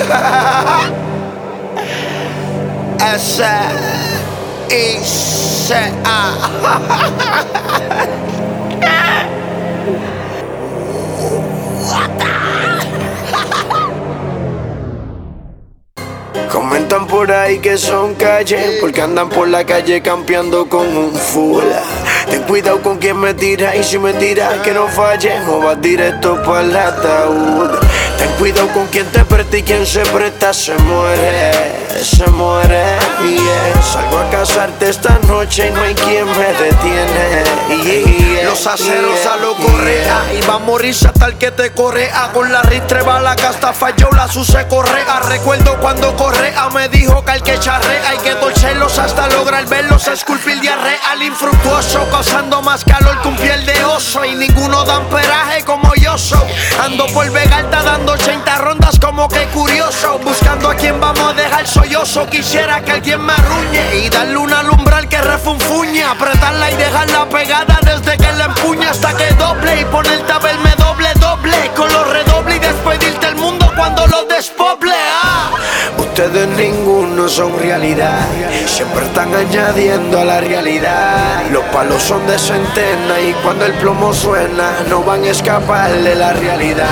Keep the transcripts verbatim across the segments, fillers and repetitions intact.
S I C A. Comentan por ahí que son calle, porque andan por la calle campeando con un full. Ten cuidado con quien me tira, y si me tira que no falle, o vas directo para el ataúd. Ten cuidado con quien te presta, y quien se presta se muere, se muere. Yeah. Salgo a casarte esta noche y no hay quien me detiene. Yeah. Los aceros yeah. a lo correa, yeah. y va a morirse hasta el que te correa. Con la ristre va la casta falló, la suce correa. Recuerdo cuando correa me dijo que al que charrea hay que torcerlos hasta lograr verlos esculpir diarrea al infructuoso, causando más calor que un piel de oso. Y ninguno da amperaje como yo soy. Ando por Vega Alta dando ochenta rondas como que curioso, buscando a quien vamos a dejar sollozo. Quisiera que alguien me arruñe y darle una alumbral que refunfuñe, apretarla y dejarla pegada desde que la empuña hasta que doble, y ponerte a verme doble doble con los redobles y despedirte el mundo cuando los despoble. Ah. Ustedes ninguno son realidad, siempre están añadiendo a la realidad. Los palos son de centena y cuando el plomo suena no van a escapar de la realidad.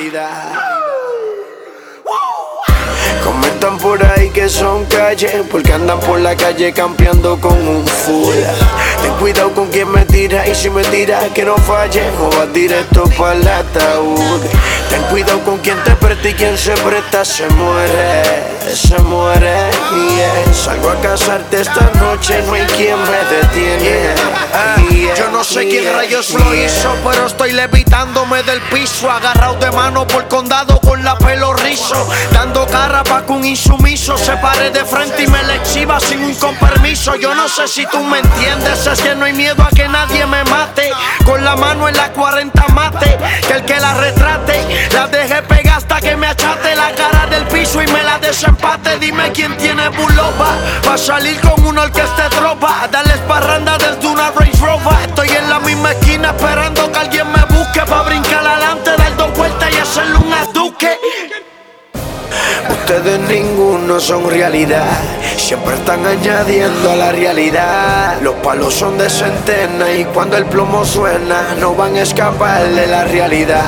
Comentan por ahí que son calle, porque andan por la calle campeando con un full. Ten cuidado con quien me tira, y si me tira que no falle, o vas directo para el ataúd. Ten cuidado con quien te presta, y quien se presta se muere, se muere. Yeah. Salgo a casarte esta noche, no hay quien me detiene. Yeah. Yo no sé quién rayos lo hizo, pero estoy levitándome del piso, agarrado de mano por condado con la pelo rizo, dando cara pa' que un insumiso se pare de frente y me le exhiba sin un compromiso. Yo no sé si tú me entiendes, es que no hay miedo a que nadie me mate. Con la mano en la cuarenta mate, que el que la retrate la deje pegada hasta que me achate la cara del piso y me la desempate. Dime quién tiene buloba pa' salir con una orquesta de tropa, darles parranda desde una Range Rover. Estoy en la misma esquina esperando que alguien me busque pa' brincar adelante, dar dos vueltas y hacerle un aduque. Ustedes ninguno son realidad, siempre están añadiendo a la realidad. Los palos son de centena y cuando el plomo suena no van a escapar de la realidad.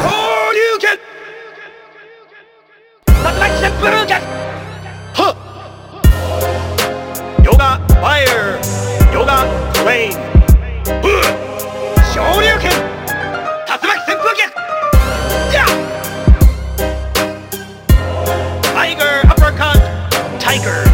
Huh. Yoga fire, yoga rain. Shoryuken, Tatsumaki senpuken. Yeah. Tiger uppercut, tiger.